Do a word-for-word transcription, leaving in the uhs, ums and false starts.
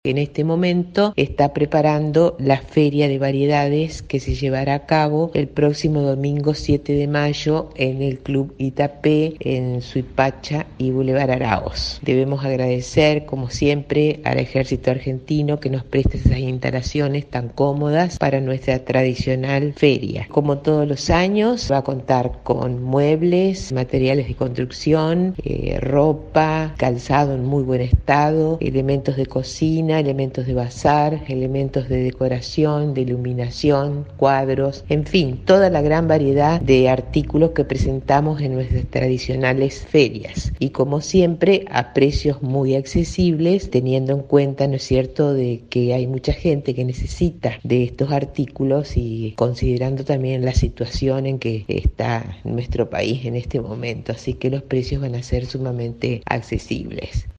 En este momento está preparando la Feria de Variedades que se llevará a cabo el próximo domingo siete de mayo en el Club Itapé, en Suipacha y Boulevard Araoz. Debemos agradecer, como siempre, al Ejército Argentino que nos presta esas instalaciones tan cómodas para nuestra tradicional feria. Como todos los años, va a contar con muebles, materiales de construcción, eh, ropa, calzado en muy buen estado, elementos de cocina, elementos de bazar, elementos de decoración, de iluminación, cuadros, en fin, toda la gran variedad de artículos que presentamos en nuestras tradicionales ferias. Y como siempre, a precios muy accesibles, teniendo en cuenta, ¿no es cierto?, de que hay mucha gente que necesita de estos artículos y considerando también la situación en que está nuestro país en este momento. Así que los precios van a ser sumamente accesibles.